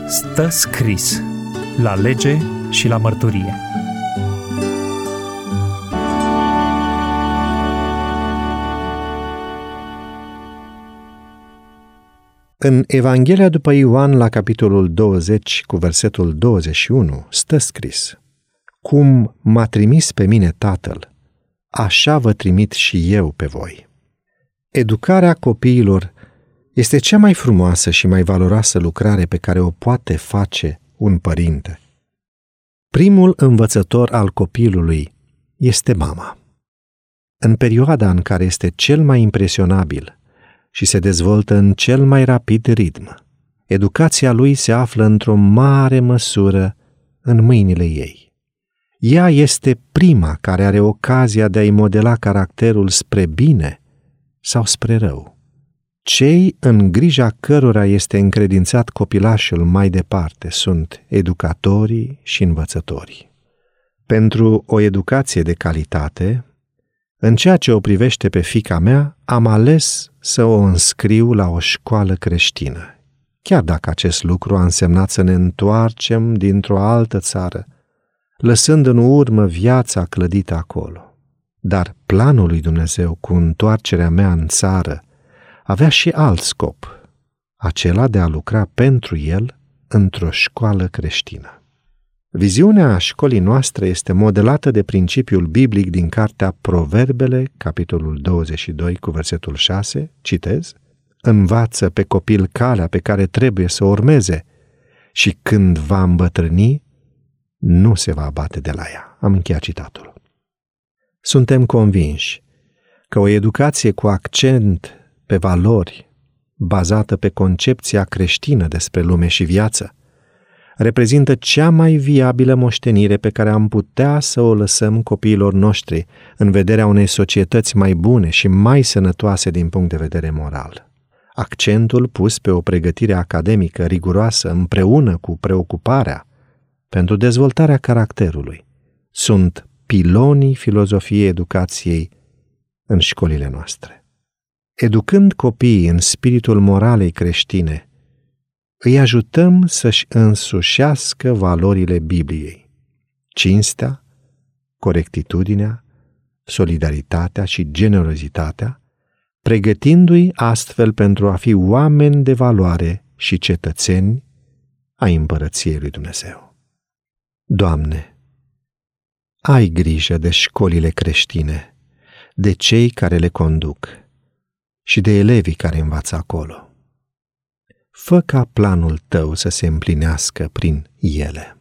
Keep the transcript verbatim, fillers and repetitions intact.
Stă scris la lege și la mărturie. În Evanghelia după Ioan, la capitolul douăzeci, cu versetul douăzeci și unu, stă scris: Cum m-a trimis pe mine Tatăl, așa vă trimit și eu pe voi. Educarea copiilor este cea mai frumoasă și mai valoroasă lucrare pe care o poate face un părinte. Primul învățător al copilului este mama. În perioada în care este cel mai impresionabil și se dezvoltă în cel mai rapid ritm, educația lui se află într-o mare măsură în mâinile ei. Ea este prima care are ocazia de a-i modela caracterul spre bine sau spre rău. Cei în grija cărora este încredințat copilașul mai departe sunt educatorii și învățătorii. Pentru o educație de calitate, în ceea ce o privește pe fiica mea, am ales să o înscriu la o școală creștină, chiar dacă acest lucru a însemnat să ne întoarcem dintr-o altă țară, lăsând în urmă viața clădită acolo. Dar planul lui Dumnezeu cu întoarcerea mea în țară avea și alt scop, acela de a lucra pentru el într-o școală creștină. Viziunea școlii noastre este modelată de principiul biblic din cartea Proverbele, capitolul douăzeci și doi, cu versetul șase, citez: Învață pe copil calea pe care trebuie să o urmeze și când va îmbătrâni, nu se va abate de la ea. Am încheiat citatul. Suntem convinși că o educație cu accent pe valori, bazată pe concepția creștină despre lume și viață, reprezintă cea mai viabilă moștenire pe care am putea să o lăsăm copiilor noștri în vederea unei societăți mai bune și mai sănătoase din punct de vedere moral. Accentul pus pe o pregătire academică riguroasă împreună cu preocuparea pentru dezvoltarea caracterului sunt pilonii filozofiei educației în școlile noastre. Educând copiii în spiritul moralei creștine, îi ajutăm să-și însușească valorile Bibliei: cinstea, corectitudinea, solidaritatea și generozitatea, pregătindu-i astfel pentru a fi oameni de valoare și cetățeni ai împărăției lui Dumnezeu. Doamne, ai grijă de școlile creștine, de cei care le conduc și de elevii care învață acolo. Fă ca planul Tău să se împlinească prin ele.